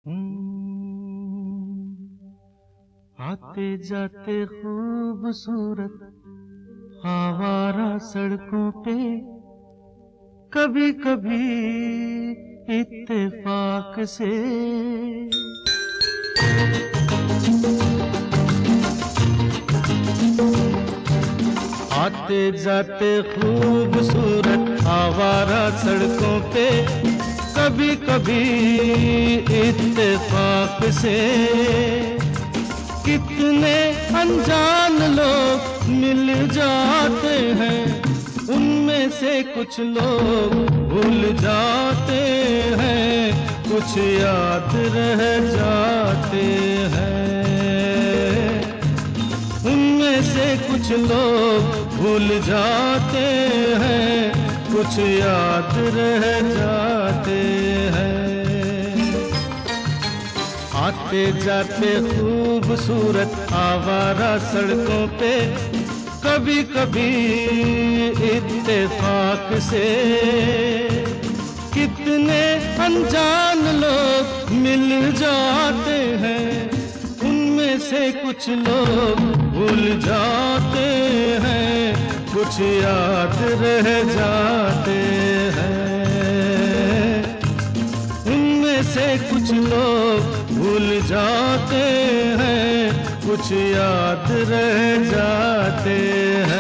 आते जाते खूबसूरत आवारा सड़कों पे कभी कभी इत्तेफाक से आते जाते खूबसूरत आवारा सड़कों पे कभी कभी इत्तेफाक से कितने अनजान लोग मिल जाते हैं, उनमें से कुछ लोग भूल जाते हैं, कुछ याद रह जाते हैं। उनमें से कुछ लोग भूल जाते हैं, कुछ याद रह जाते हैं। आते जाते खूबसूरत आवारा सड़कों पे कभी कभी इत्तेफाक से कितने अनजान लोग मिल जाते हैं, उनमें से कुछ लोग भूल जाते हैं, कुछ याद रह जाते हैं। उनमें से कुछ लोग भूल जाते हैं, कुछ याद रह जाते हैं।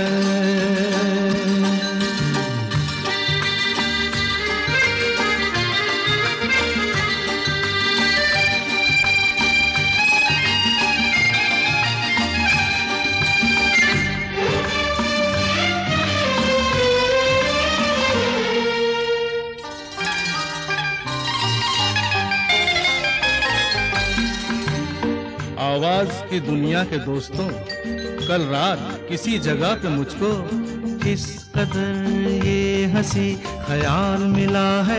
आवाज की दुनिया के दोस्तों, कल रात किसी जगह पे मुझको किस कदर ये हंसी ख्याल मिला है,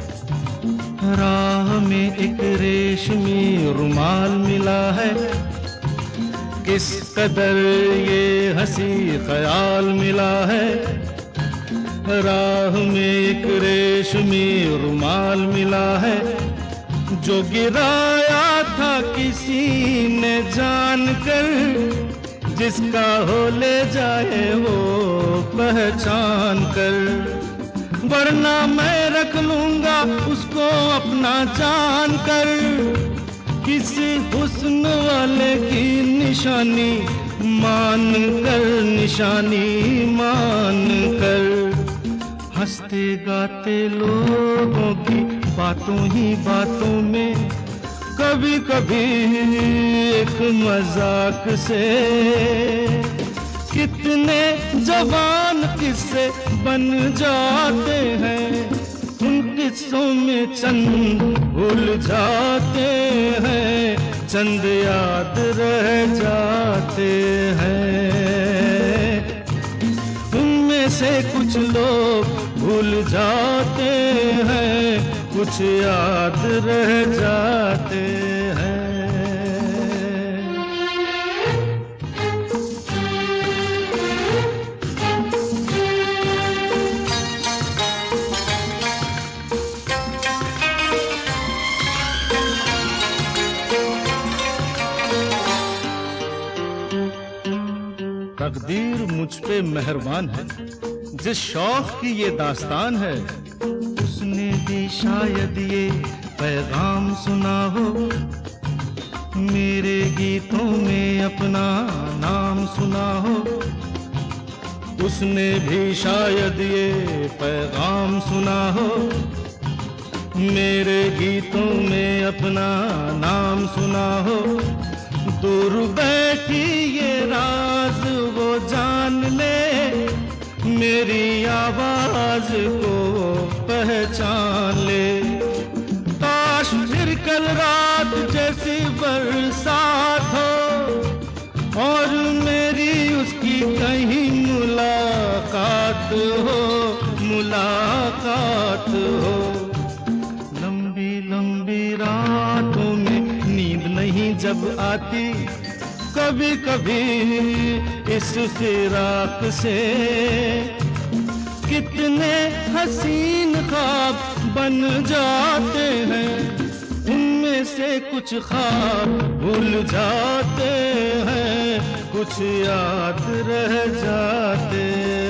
राह में एक रेशमी रुमाल मिला है। किस कदर ये हंसी ख्याल मिला है, राह में एक रेशमी रुमाल मिला है। जो गिराया था किसी ने जानकर, जिसका हो ले जाए वो पहचान कर, वरना मैं रख लूंगा उसको अपना जान कर। किसी हुस्न वाले की निशानी मान कर, निशानी मान कर, हंसते गाते लोगों की बातों ही बातों में कभी कभी एक मजाक से कितने जवान किस्से बन जाते हैं। उन किस्सों में चंद भूल जाते हैं, चंद याद रह जाते हैं। उनमें से कुछ लोग भूल जाते हैं, कुछ याद रह जाते हैं। तकदीर मुझ पे मेहरबान है, जिस शौक की ये दास्तान है, उसने भी शायद ये पैगाम सुना हो, मेरे गीतों में अपना नाम सुना हो। उसने भी शायद ये पैगाम सुना हो, मेरे गीतों में अपना नाम सुना हो। दूर बैठी ये राज वो जान ले, मेरी आवाज को पहचान ले। काश फिर कल रात जैसी बरसात हो और मेरी उसकी कहीं मुलाकात हो, मुलाकात हो। लंबी लंबी रातों में नींद नहीं जब आती, कभी कभी इस फिराक से कितने हसीन ख्वाब बन जाते हैं। उनमें से कुछ ख्वाब भूल जाते हैं, कुछ याद रह जाते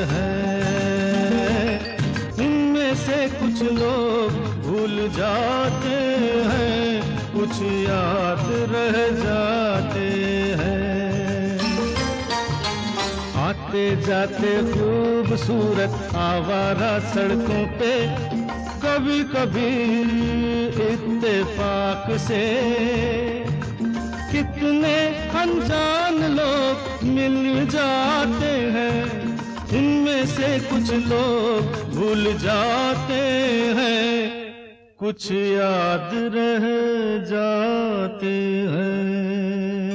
हैं। इनमें से कुछ लोग भूल जाते हैं, कुछ याद रह जाते हैं। आते जाते खूबसूरत आवारा सड़कों पे कभी कभी इत्तेफाक से कितने अनजान लोग मिल जाते हैं। इनमें से कुछ लोग भूल जाते हैं, कुछ याद रह जाते हैं।